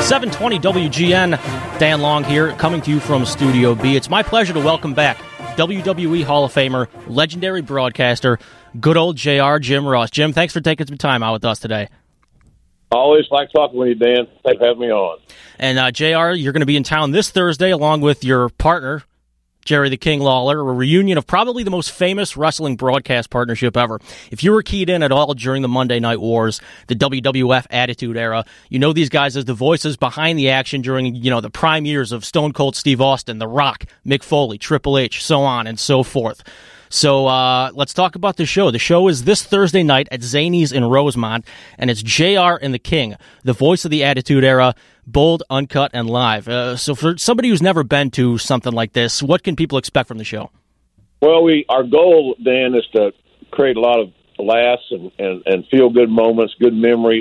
720 WGN, Dan Long here, coming to you from Studio B. It's my pleasure to welcome back WWE Hall of Famer, legendary broadcaster, good old JR, Jim Ross. Jim, thanks for taking some time out with us today. Always like talking with you, Dan. Thanks for having me on. And JR, you're going to be in town this Thursday along with your partner, Jerry the King Lawler, a reunion of probably the most famous wrestling broadcast partnership ever. If you were keyed in at all during the Monday Night Wars, the WWF Attitude Era, you know these guys as the voices behind the action during, the prime years of Stone Cold Steve Austin, The Rock, Mick Foley, Triple H, so on and so forth. So let's talk about the show. The show is this Thursday night at Zanies in Rosemont, and it's JR and the King, the voice of the Attitude Era, bold, uncut, and live. So for somebody who's never been to something like this, what can people expect from the show? Well, our goal, Dan, is to create a lot of laughs and feel-good moments, good memories.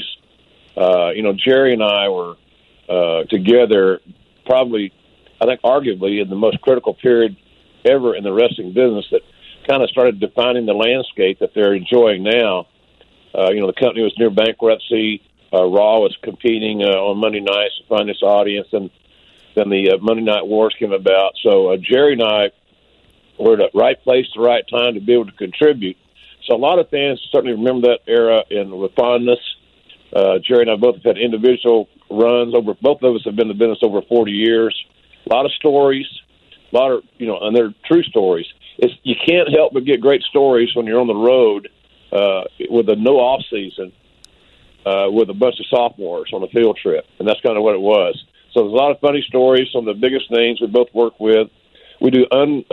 Jerry and I were together probably, I think, arguably in the most critical period ever in the wrestling business that kind of started defining the landscape that they're enjoying now. The company was near bankruptcy. Raw was competing on Monday nights to find this audience, and then the Monday Night Wars came about. So Jerry and I were at the right place, the right time to be able to contribute. So a lot of fans certainly remember that era with fondness. Jerry and I both have had individual runs. Both of us have been in the business over 40 years. A lot of stories, and they're true stories. You can't help but get great stories when you're on the road with a no off season with a bunch of sophomores on a field trip, and that's kind of what it was. So there's a lot of funny stories. Some of the biggest names we both work with. We do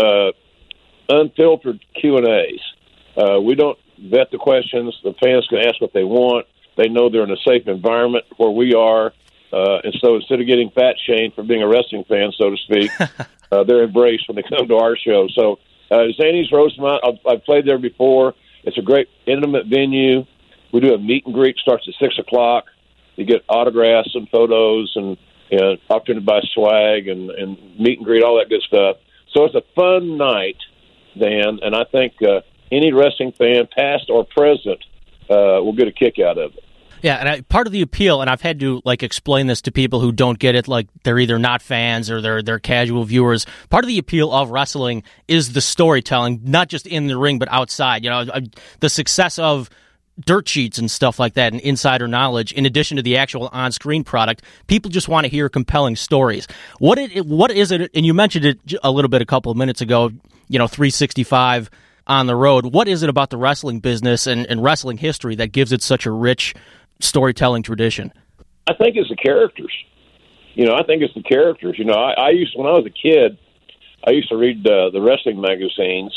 unfiltered Q&As. We don't vet the questions. The fans can ask what they want. They know they're in a safe environment where we are, and so instead of getting fat shamed for being a wrestling fan, so to speak, they're embraced when they come to our show. So Zanies Rosemont, I've played there before. It's a great, intimate venue. We do a meet and greet, starts at 6 o'clock. You get autographs and photos and opportunity to buy swag and meet and greet, all that good stuff. So it's a fun night, Dan, and I think any wrestling fan, past or present, will get a kick out of it. Yeah, and part of the appeal, and I've had to explain this to people who don't get it, like they're either not fans or they're casual viewers. Part of the appeal of wrestling is the storytelling, not just in the ring but outside. The success of dirt sheets and stuff like that and insider knowledge, in addition to the actual on-screen product, people just want to hear compelling stories. What is it, and you mentioned it a little bit a couple of minutes ago, 365 on the road. What is it about the wrestling business and wrestling history that gives it such a rich storytelling tradition? I think it's the characters. I used, when I was a kid, I used to read the wrestling magazines.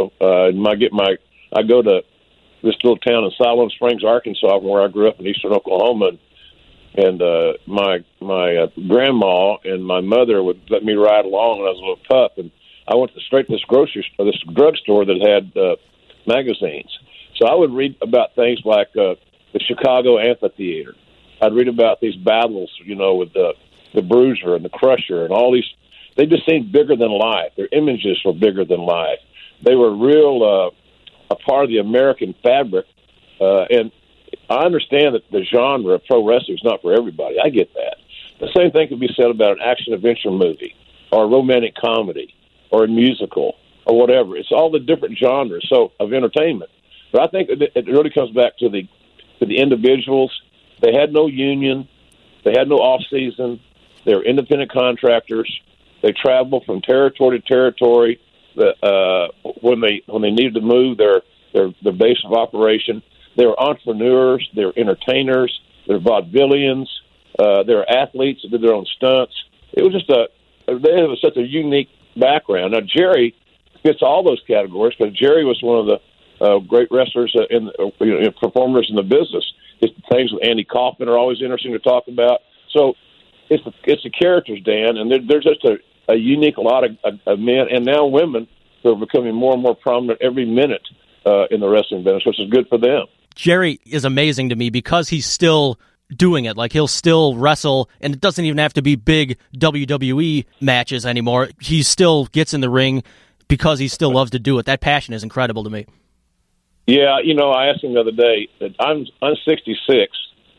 I go to this little town in Siloam Springs, Arkansas, where I grew up in eastern Oklahoma, and my grandma and my mother would let me ride along when I was a little pup, and I went straight to this drugstore that had magazines. So I would read about things like the Chicago Amphitheater. I'd read about these battles, with the Bruiser and the Crusher and all these. They just seemed bigger than life. Their images were bigger than life. They were real. A part of the American fabric, and I understand that the genre of pro wrestling is not for everybody. I get that. The same thing could be said about an action-adventure movie or a romantic comedy or a musical or whatever. It's all the different genres of entertainment. But I think it really comes back to the individuals. They had no union. They had no off-season. They were independent contractors. They traveled from territory to territory. When they needed to move their base of operation, they were entrepreneurs, they were entertainers, they were vaudevillians, they were athletes that did their own stunts. It was just they have such a unique background. Now Jerry fits all those categories because Jerry was one of the great wrestlers performers in the business. His things with Andy Kaufman are always interesting to talk about. So it's the characters, Dan, and they're just a unique lot of men and now women who are becoming more and more prominent every minute in the wrestling business, which is good for them. Jerry is amazing to me because he's still doing it. He'll still wrestle, and it doesn't even have to be big WWE matches anymore. He still gets in the ring because he still loves to do it. That passion is incredible to me. Yeah, I asked him the other day that I'm 66,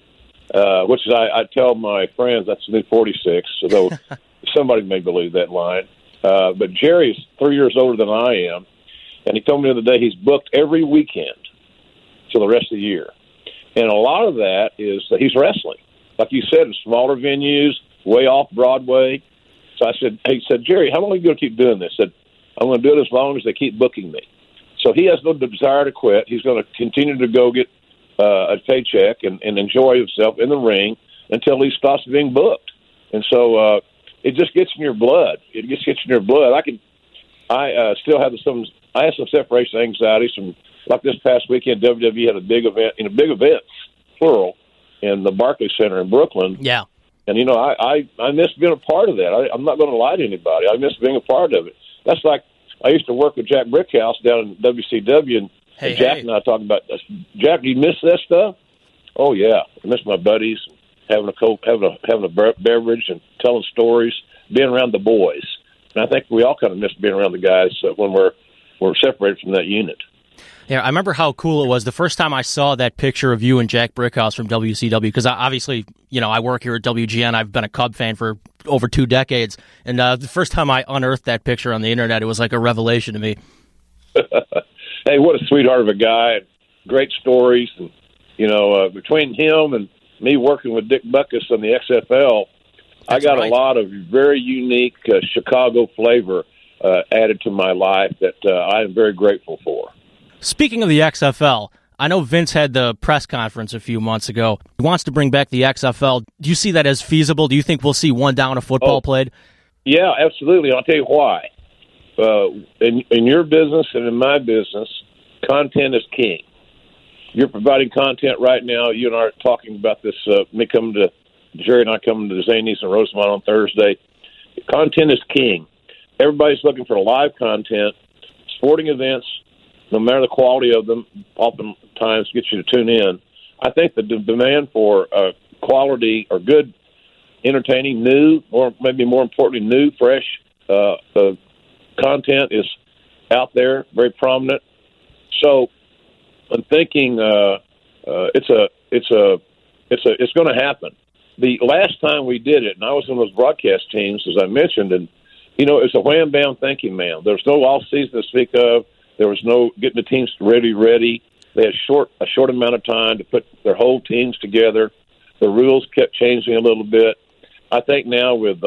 which is I tell my friends that's the new 46, although somebody may believe that line. But Jerry's 3 years older than I am, and he told me the other day he's booked every weekend for the rest of the year. And a lot of that is that he's wrestling. Like you said, in smaller venues, way off Broadway. So he said, Jerry, how long are you going to keep doing this? I said, I'm going to do it as long as they keep booking me. So he has no desire to quit. He's going to continue to go get a paycheck and enjoy himself in the ring until he stops being booked. And so it just gets in your blood. It just gets in your blood. I still have some separation anxieties from, like this past weekend, WWE had a big event, big events, plural, in the Barclays Center in Brooklyn. Yeah. And, I miss being a part of that. I'm not going to lie to anybody. I miss being a part of it. That's like I used to work with Jack Brickhouse down in WCW, and Jack and I talking about, Jack, do you miss that stuff? Oh, yeah. I miss my buddies, having a beverage and telling stories, being around the boys. And I think we all kind of miss being around the guys when we're separated from that unit. Yeah, I remember how cool it was the first time I saw that picture of you and Jack Brickhouse from WCW, because obviously, I work here at WGN. I've been a Cub fan for over 2 decades, and the first time I unearthed that picture on the internet, it was like a revelation to me. Hey, what a sweetheart of a guy. Great stories. And, between him and me working with Dick Butkus on the XFL, I got a lot of very unique Chicago flavor added to my life that I am very grateful for. Speaking of the XFL, I know Vince had the press conference a few months ago. He wants to bring back the XFL. Do you see that as feasible? Do you think we'll see one down of football played? Yeah, absolutely. I'll tell you why. In your business and in my business, content is king. You're providing content right now. You and I are talking about this. Jerry and I coming to Zanies and Rosemont on Thursday. Content is king. Everybody's looking for live content. Sporting events, no matter the quality of them, oftentimes get you to tune in. I think the demand for quality or good, entertaining, new, or maybe more importantly, new, fresh content is out there, very prominent. So I'm thinking it's going to happen. The last time we did it, and I was on those broadcast teams, as I mentioned, and it's a wham bam thinking, man. There's no off season to speak of. There was no getting the teams ready. They had a short amount of time to put their whole teams together. The rules kept changing a little bit. I think now with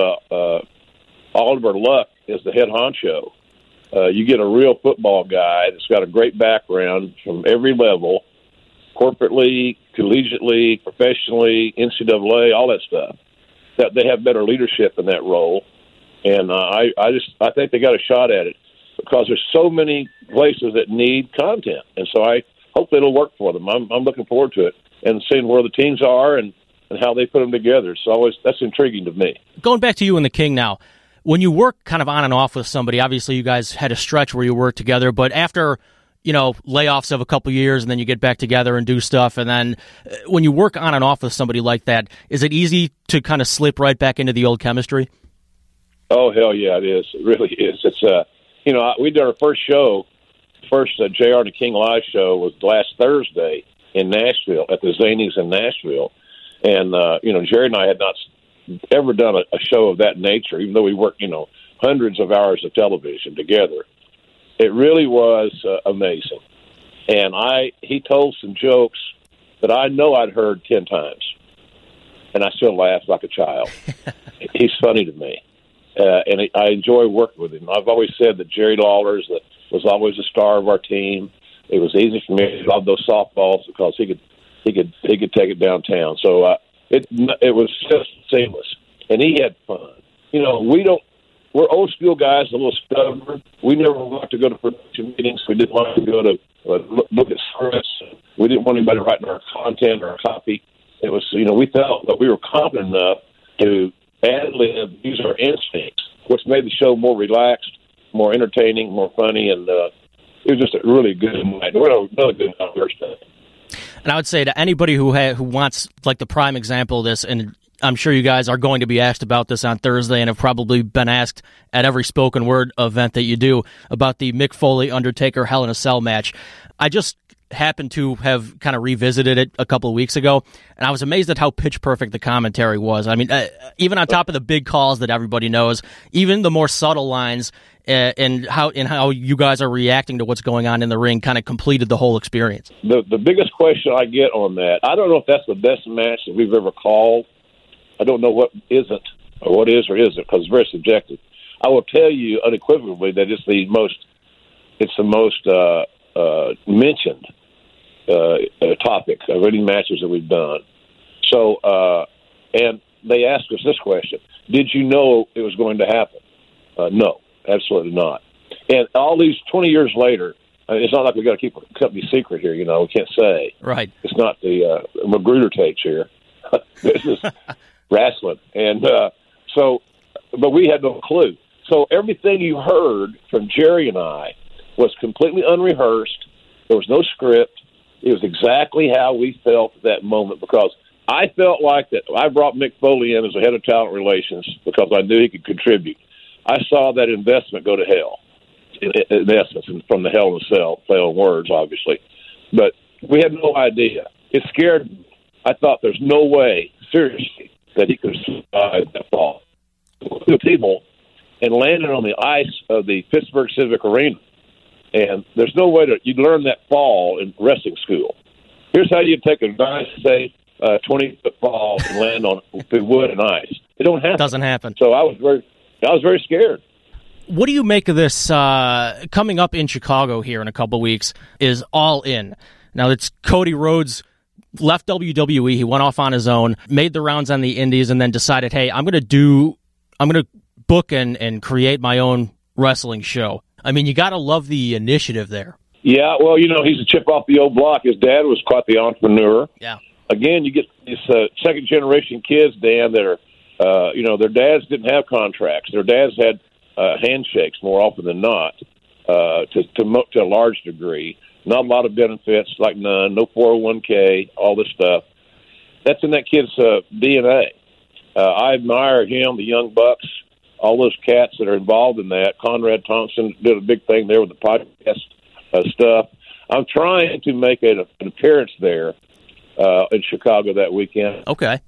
Oliver Luck as the head honcho, you get a real football guy that's got a great background from every level, corporate league, collegiate league, professionally, NCAA, all that stuff. That they have better leadership in that role, and I think they got a shot at it because there's so many places that need content, and so I hope it'll work for them. I'm looking forward to it and seeing where the teams are and how they put them together. So that's intriguing to me. Going back to you and the King now. When you work kind of on and off with somebody, obviously you guys had a stretch where you worked together, but after, layoffs of a couple years and then you get back together and do stuff, and then when you work on and off with somebody like that, is it easy to kind of slip right back into the old chemistry? Oh, hell yeah, it is. It really is. It's, we did our first show, JR and the King Live show was last Thursday in Nashville, at the Zanies in Nashville. And, Jerry and I had not ever done a show of that nature, even though we worked, hundreds of hours of television together. It really was amazing. And he told some jokes that I know I'd heard 10 times, and I still laugh like a child. He's funny to me, and I enjoy working with him. I've always said that Jerry Lawler was always the star of our team. It was easy for me to love those softballs because he could take it downtown. So it was just seamless, and he had fun. We're old school guys, a little stubborn. We never wanted to go to production meetings. We didn't want to go to look at scripts. We didn't want anybody writing our content or our copy. It was, we felt that we were confident enough to ad-lib, use our instincts, which made the show more relaxed, more entertaining, more funny, and it was just a really good night. We're another good Thursday. And I would say to anybody who wants like the prime example of this, and I'm sure you guys are going to be asked about this on Thursday and have probably been asked at every spoken word event that you do about the Mick Foley Undertaker Hell in a Cell match. happened to have kind of revisited it a couple of weeks ago, and I was amazed at how pitch perfect the commentary was. I mean, even on top of the big calls that everybody knows, even the more subtle lines and how you guys are reacting to what's going on in the ring kind of completed the whole experience. The biggest question I get on that, I don't know if that's the best match that we've ever called. I don't know what isn't or what is or isn't, because it's very subjective. I will tell you unequivocally that it's the most mentioned topic of any matches that we've done. So, and they asked us this question: did you know it was going to happen? No, absolutely not. And all these 20 years later, it's not like we got to keep a company secret here. We can't say. Right. It's not the Magruder tapes here. This is wrestling, and but we had no clue. So everything you heard from Jerry and I was completely unrehearsed. There was no script. It was exactly how we felt at that moment, because I felt like that I brought Mick Foley in as the head of talent relations because I knew he could contribute. I saw that investment go to hell, in essence, from the hell in the cell, play on words, obviously. But we had no idea. It scared me. I thought there's no way, seriously, that he could survive that fall. The people and landed on the ice of the Pittsburgh Civic Arena. And there's no way you learn that fall in wrestling school. Here's how you take a nice, safe 20-foot fall and land on wood and ice. It don't happen. Doesn't happen. So I was very scared. What do you make of this coming up in Chicago here in a couple of weeks is All In? Now, it's Cody Rhodes left WWE. He went off on his own, made the rounds on the indies, and then decided, hey, I'm going to book and create my own wrestling show. I mean, you got to love the initiative there. Yeah, well, he's a chip off the old block. His dad was quite the entrepreneur. Yeah. Again, you get these second-generation kids, Dan, that are, their dads didn't have contracts. Their dads had handshakes more often than not, to a large degree. Not a lot of benefits, like none, no 401k, all this stuff. That's in that kid's DNA. I admire him, the Young Bucks, all those cats that are involved in that. Conrad Thompson did a big thing there with the podcast stuff. I'm trying to make an appearance there in Chicago that weekend. Okay.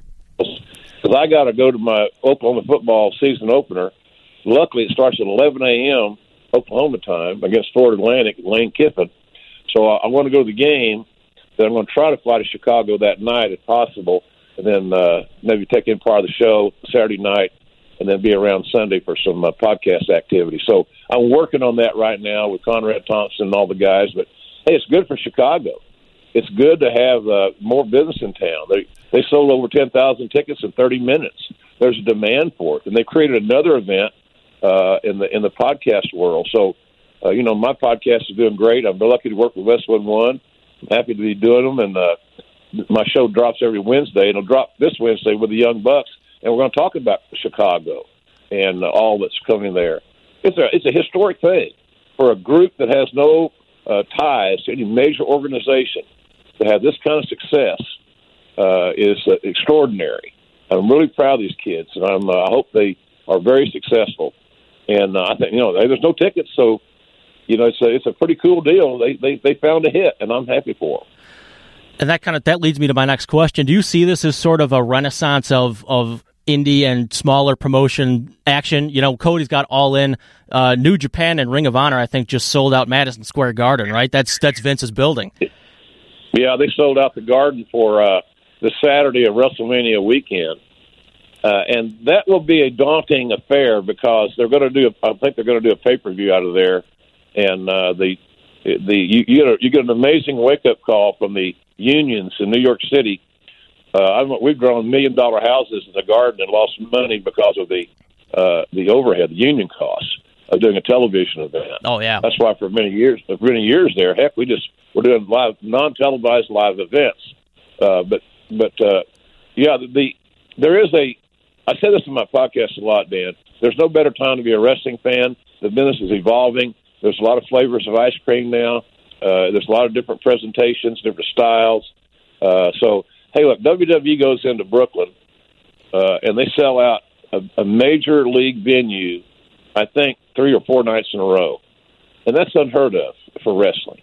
Because I got to go to my Oklahoma football season opener. Luckily, it starts at 11 a.m. Oklahoma time against Florida Atlantic and Lane Kiffin. So I want to go to the game. Then I'm going to try to fly to Chicago that night if possible, and then maybe take in part of the show Saturday night, and then be around Sunday for some podcast activity. So I'm working on that right now with Conrad Thompson and all the guys. But, hey, it's good for Chicago. It's good to have more business in town. They sold over 10,000 tickets in 30 minutes. There's a demand for it. And they created another event in the podcast world. So, my podcast is doing great. I'm lucky to work with West 11. I'm happy to be doing them. And my show drops every Wednesday. It'll drop this Wednesday with the Young Bucks. And we're going to talk about Chicago and all that's coming there. It's a historic thing for a group that has no ties to any major organization to have this kind of success is extraordinary. I'm really proud of these kids, and I hope they are very successful. And I think there's no tickets, so it's a pretty cool deal. They found a hit, and I'm happy for them. And that leads me to my next question. Do you see this as sort of a renaissance of indie and smaller promotion action? Cody's got All In. New Japan and Ring of Honor, I think, just sold out Madison Square Garden, right? That's Vince's building. Yeah, they sold out the Garden for the Saturday of WrestleMania weekend. And that will be a daunting affair because I think they're going to do a pay-per-view out of there. And you get an amazing wake-up call from the unions in New York City. We've grown $1 million houses in the Garden and lost money because of the overhead, the union costs of doing a television event. Oh yeah, that's why for many years there, heck, we're doing live, non-televised live events. There is I say this in my podcast a lot, Dan. There's no better time to be a wrestling fan. The business is evolving. There's a lot of flavors of ice cream now. There's a lot of different presentations, different styles. So, hey, look, WWE goes into Brooklyn, and they sell out a major league venue, I think, 3 or 4 nights in a row. And that's unheard of for wrestling.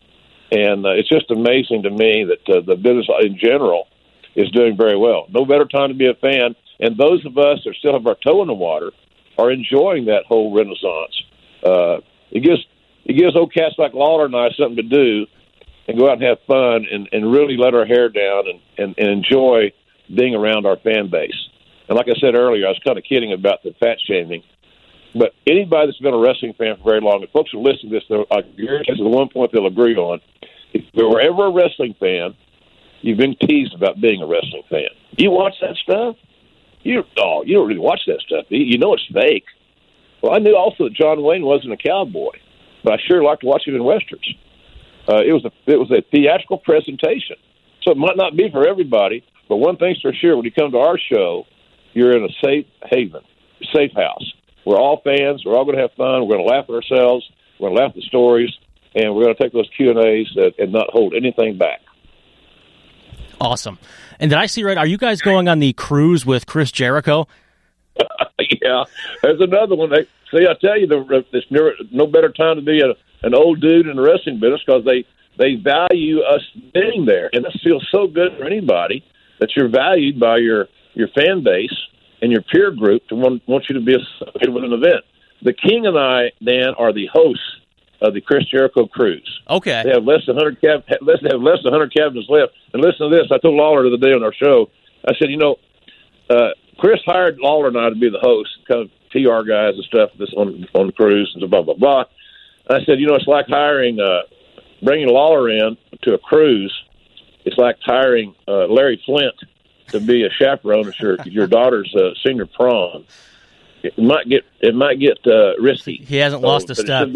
And it's just amazing to me that the business in general is doing very well. No better time to be a fan. And those of us that still have our toe in the water are enjoying that whole renaissance. It gives old cats like Lawler and I something to do and go out and have fun and really let our hair down and enjoy being around our fan base. And like I said earlier, I was kind of kidding about the fat shaming. But anybody that's been a wrestling fan for very long, if folks are listening to this, I guarantee this is the one point they'll agree on. If you were ever a wrestling fan, you've been teased about being a wrestling fan. You watch that stuff? You don't really watch that stuff. You know it's fake. Well, I knew also that John Wayne wasn't a cowboy, but I sure liked to watch him in westerns. It was a theatrical presentation, so it might not be for everybody. But one thing's for sure: when you come to our show, you're in a safe haven, safe house. We're all fans. We're all going to have fun. We're going to laugh at ourselves. We're going to laugh at the stories, and we're going to take those Q&As and not hold anything back. Awesome. And did I see right? Are you guys going on the cruise with Chris Jericho? Yeah, there's another one. See, I tell you, there's no better time to be an old dude in the wrestling business because they value us being there, and that feels so good for anybody that you're valued by your fan base and your peer group to want you to be associated with an event. The King and I, Dan, are the hosts of the Chris Jericho Cruise. Okay. They have less than 100 cabins left. And listen to this. I told Lawler the other day on our show, I said, Chris hired Lawler and I to be the host, kind of PR guys and stuff this on the cruise and blah, blah, blah. And I said, it's like bringing Lawler in to a cruise. It's like hiring Larry Flint to be a chaperone at your daughter's senior prom. It might get risky. He hasn't lost a step.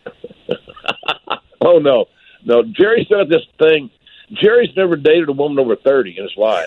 Oh no. Jerry said this thing. Jerry's never dated a woman over 30 in his life,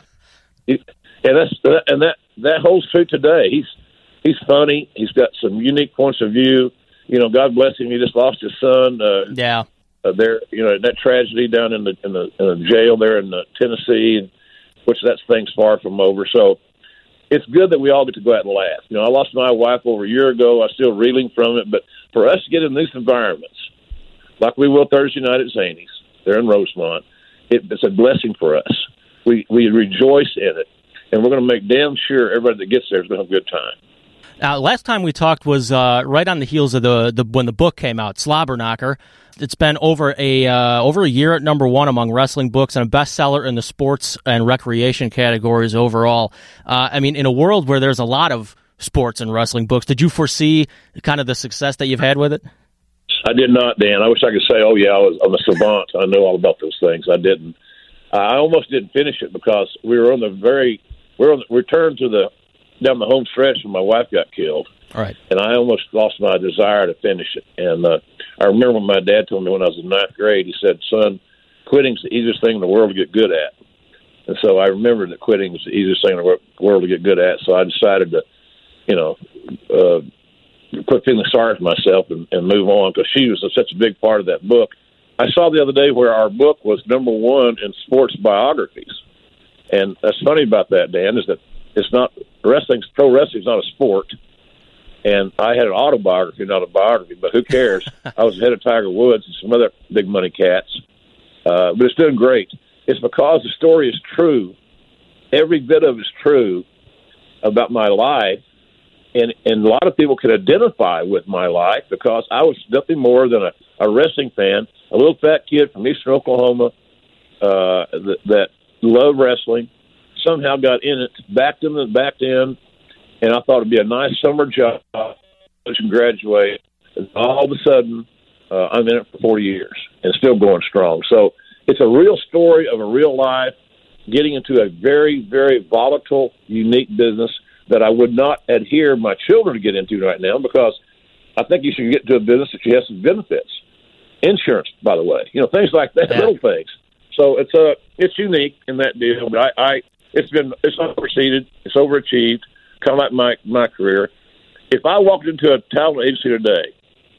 that holds true today. He's funny. He's got some unique points of view. God bless him. He just lost his son. Yeah. There, that tragedy down in the jail there in Tennessee, which that thing's far from over. So it's good that we all get to go out and laugh. I lost my wife over a year ago. I'm still reeling from it. But for us to get in these environments, like we will Thursday night at Zany's, there in Rosemont, it's a blessing for us. We rejoice in it, and we're going to make damn sure everybody that gets there is going to have a good time. Last time we talked was right on the heels of when the book came out, Slobberknocker. It's been over a year at number one among wrestling books and a bestseller in the sports and recreation categories overall. In a world where there's a lot of sports and wrestling books, did you foresee kind of the success that you've had with it? I did not, Dan. I wish I could say, oh, yeah, I'm a savant. I know all about those things. I didn't. I almost didn't finish it because we were returned down the home stretch when my wife got killed. All right. And I almost lost my desire to finish it. And I remember when my dad told me when I was in ninth grade, he said, son, quitting's the easiest thing in the world to get good at. And so I remembered that quitting was the easiest thing in the world to get good at. So I decided to, quit feeling sorry for myself and move on because she was such a big part of that book. I saw the other day where our book was number one in sports biographies. And that's funny about that, Dan, is that it's not pro wrestling's not a sport. And I had an autobiography, not a biography, but who cares? I was ahead of Tiger Woods and some other big money cats. But it's doing great. It's because the story is true. Every bit of it is true about my life. And a lot of people can identify with my life because I was nothing more than a wrestling fan, a little fat kid from eastern Oklahoma that loved wrestling, somehow got in it, backed in, and I thought it'd be a nice summer job and graduate. And all of a sudden, I'm in it for 40 years and still going strong. So it's a real story of a real life, getting into a very, very volatile, unique business that I would not adhere my children to get into right now because I think you should get into a business that you have some benefits. Insurance, by the way, things like that, little things. So it's unique in that deal, but it's overseeded, it's overachieved, kind of like my career. If I walked into a talent agency today,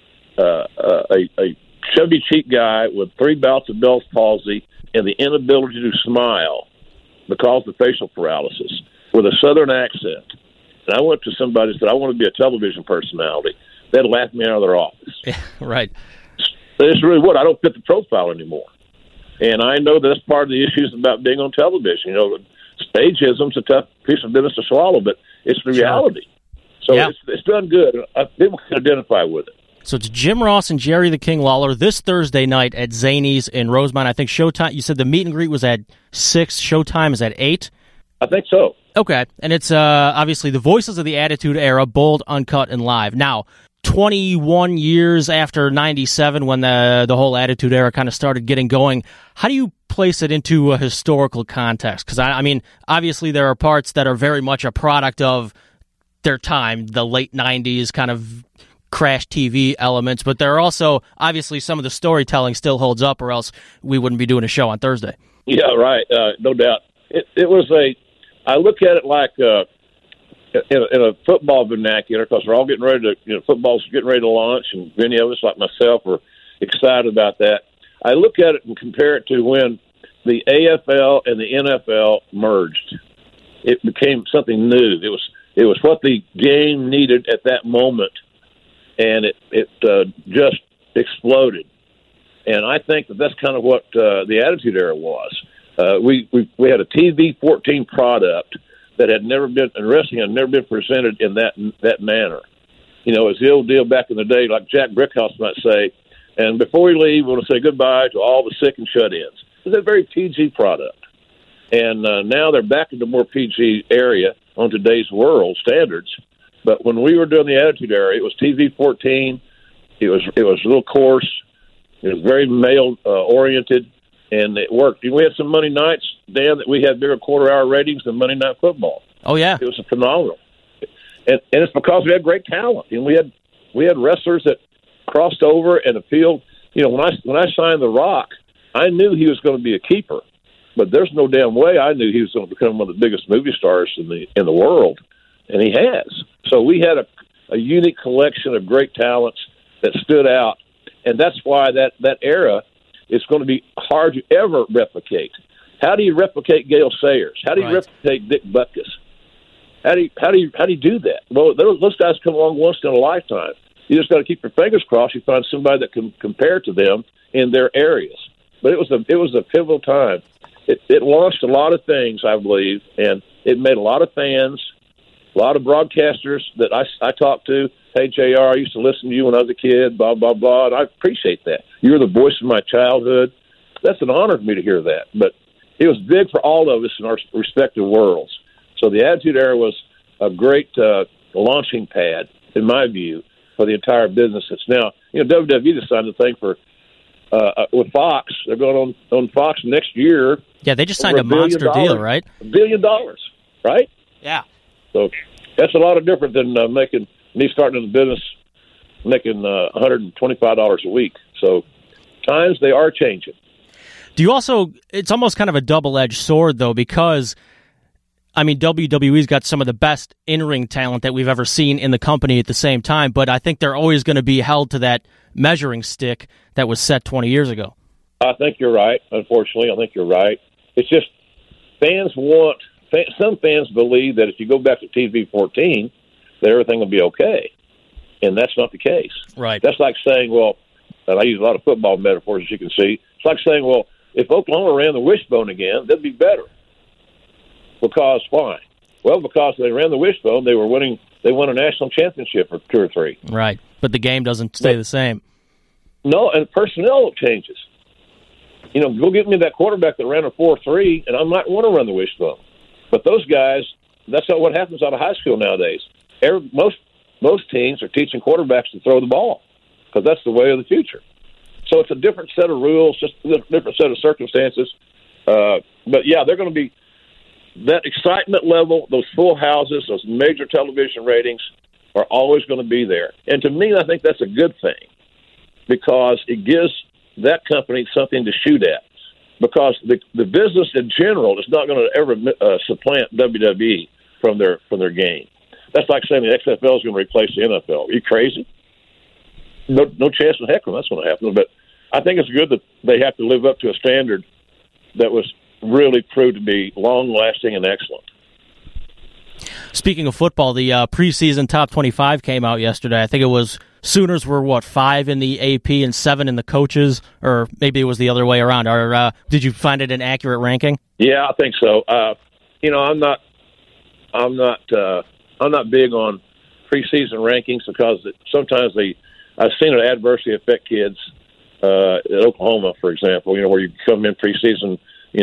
a chubby cheek guy with 3 bouts of Bell's palsy and the inability to smile because of facial paralysis, with a Southern accent, and I went to somebody and said, I want to be a television personality, they'd laugh me out of their office. Yeah, right. This really would. I don't fit the profile anymore. And I know that's part of the issues about being on television. You know, stageism's a tough piece of business to swallow, but it's the reality. So it's done good. People can identify with it. So it's Jim Ross and Jerry the King Lawler this Thursday night at Zanies in Rosemont. I think Showtime, you said the meet and greet was at 6. Showtime is at 8? I think so. Okay. And it's obviously the voices of the Attitude Era, bold, uncut, and live. Now, 21 years after 97, when the whole Attitude Era kind of started getting going, how do you place it into a historical context? Because, I mean, obviously there are parts that are very much a product of their time, the late 90s kind of crash TV elements, but there are also, obviously, some of the storytelling still holds up, or else we wouldn't be doing a show on Thursday. Yeah, right. No doubt. It was I look at it like in a football vernacular, because we're all getting ready to, football's getting ready to launch, and many of us, like myself, are excited about that. I look at it and compare it to when the AFL and the NFL merged. It became something new. It was what the game needed at that moment, and it just exploded. And I think that that's kind of what the Attitude Era was. We had a TV 14 product that had never been, and wrestling had never been presented in that manner. You know, it's the old deal back in the day, like Jack Brickhouse might say, and before we leave, we want to say goodbye to all the sick and shut-ins. It's a very PG product. And now they're back in the more PG area on today's world standards. But when we were doing the Attitude Era, it was TV 14. It was a little coarse. It was very male-oriented, and it worked. We had some Monday nights, Dan, that we had bigger quarter-hour ratings than Monday Night Football. Oh, yeah. It was phenomenal. And it's because we had great talent. And we had wrestlers that crossed over and appealed. You know, when I signed The Rock, I knew he was going to be a keeper. But there's no damn way I knew he was going to become one of the biggest movie stars in the world. And he has. So we had a unique collection of great talents that stood out. And that's why that era is going to be hard to ever replicate. How do you replicate Gale Sayers? How do you replicate Dick Butkus? How do you do that? Well, those guys come along once in a lifetime. You just got to keep your fingers crossed. You find somebody that can compare to them in their areas. But it was a pivotal time. It launched a lot of things, I believe, and it made a lot of fans, a lot of broadcasters that I talked to. Hey, JR, I used to listen to you when I was a kid, blah, blah, blah, and I appreciate that. You're the voice of my childhood. That's an honor for me to hear that. But it was big for all of us in our respective worlds. So the Attitude Era was a great launching pad, in my view, for the entire business. It's now, WWE decided to think for with Fox. They're going on Fox next year. Yeah, they just signed a monster deal, right? $1 billion, right? Yeah. So that's a lot of different than me starting in the business making $125 a week. So times, they are changing. Do you also, it's almost kind of a double-edged sword, though, because, I mean, WWE's got some of the best in-ring talent that we've ever seen in the company at the same time, but I think they're always going to be held to that measuring stick that was set 20 years ago. I think you're right. Unfortunately, I think you're right. It's just some fans believe that if you go back to TV 14, that everything will be okay. And that's not the case. Right. That's like saying, well, and I use a lot of football metaphors, as you can see. It's like saying, well, if Oklahoma ran the wishbone again, that'd be better. Because why? Well, because they ran the wishbone, they won a national championship or 2 or 3. Right. But the game doesn't stay the same. No, and personnel changes. Go get me that quarterback that ran a 4.3, and I might want to run the wishbone. But those guys, that's not what happens out of high school nowadays. Most teams are teaching quarterbacks to throw the ball because that's the way of the future. So it's a different set of rules, just a different set of circumstances. But, yeah, they're going to be that excitement level, those full houses, those major television ratings are always going to be there. And to me, I think that's a good thing because it gives that company something to shoot at. Because the business in general is not going to ever supplant WWE from their game. That's like saying the XFL is going to replace the NFL. Are you crazy? No chance in heck when that's going to happen. But I think it's good that they have to live up to a standard that was really proved to be long-lasting and excellent. Speaking of football, the preseason top 25 came out yesterday. I think it was Sooners were, 5 in the AP and 7 in the coaches, or maybe it was the other way around. Or did you find it an accurate ranking? Yeah, I think so. I'm not big on preseason rankings because sometimes I've seen it adversely affect kids. At Oklahoma, for example, where you come in preseason,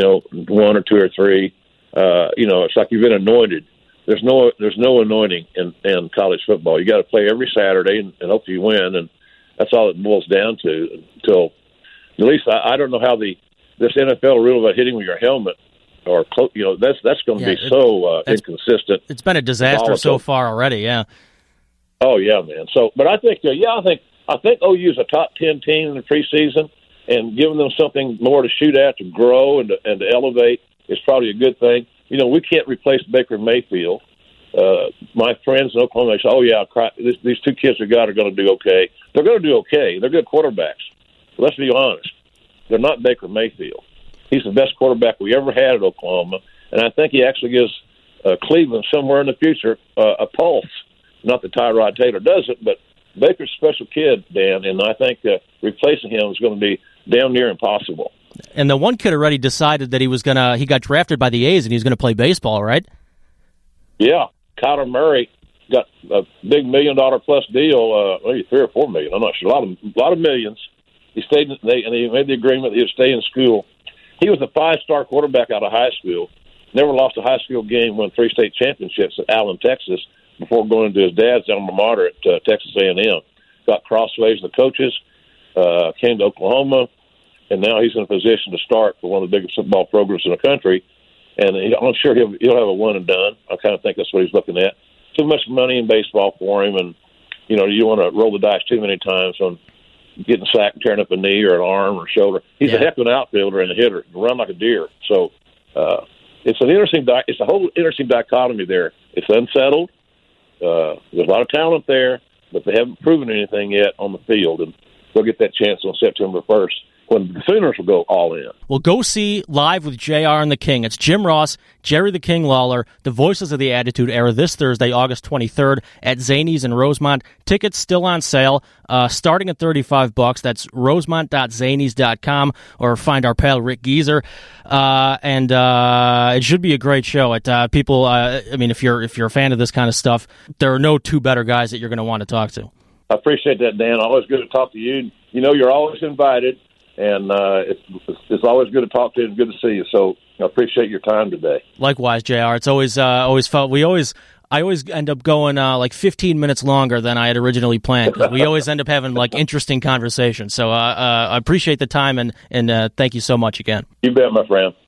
1 or 2 or 3, it's like you've been anointed. There's no anointing in college football. You got to play every Saturday and hope you win, and that's all it boils down to. Until at least I don't know how this NFL rule about hitting with your helmet or that's going to be so inconsistent. It's been a disaster so far already. Yeah. Oh yeah, man. So, but I think I think OU is a top 10 team in the preseason, and giving them something more to shoot at, to grow and to elevate is probably a good thing. We can't replace Baker Mayfield. My friends in Oklahoma, they say, "Oh yeah, these 2 kids we got are going to do okay." They're going to do okay. They're good quarterbacks. But let's be honest. They're not Baker Mayfield. He's the best quarterback we ever had at Oklahoma, and I think he actually gives Cleveland somewhere in the future a pulse. Not that Tyrod Taylor does it, but Baker's a special kid, Dan, and I think replacing him is going to be damn near impossible. And the one kid already decided that he got drafted by the A's and he's going to play baseball, right? Yeah. Kyler Murray got a big $1 million plus deal, maybe $3 or $4 million. I'm not sure. A lot of millions. He stayed, and he made the agreement that he would stay in school. He was a 5-star quarterback out of high school. Never lost a high school game, won 3 state championships at Allen, Texas, before going to his dad's alma mater at Texas A&M. Got crossways with the coaches, came to Oklahoma, and now he's in a position to start for one of the biggest football programs in the country. And I'm sure he'll have a one and done. I kind of think that's what he's looking at. Too much money in baseball for him, and you don't want to roll the dice too many times on getting sacked, tearing up a knee or an arm or shoulder. He's a heck of an outfielder and a hitter, run like a deer. So it's a whole interesting dichotomy there. It's unsettled. There's a lot of talent there, but they haven't proven anything yet on the field, and they'll get that chance on September 1st. When the Sooners will go all in. Well, go see Live with JR and the King. It's Jim Ross, Jerry the King Lawler, the Voices of the Attitude Era this Thursday, August 23rd at Zanies in Rosemont. Tickets still on sale, starting at $35. That's rosemont.zanies.com, or find our pal Rick Geezer. And it should be a great show. If you're a fan of this kind of stuff, there are no 2 better guys that you're going to want to talk to. I appreciate that, Dan. Always good to talk to you. You're always invited. And it's always good to talk to you and good to see you. So I appreciate your time today. Likewise, JR. It's always felt I always end up going like 15 minutes longer than I had originally planned. We always end up having like interesting conversations. So I appreciate the time and thank you so much again. You bet, my friend.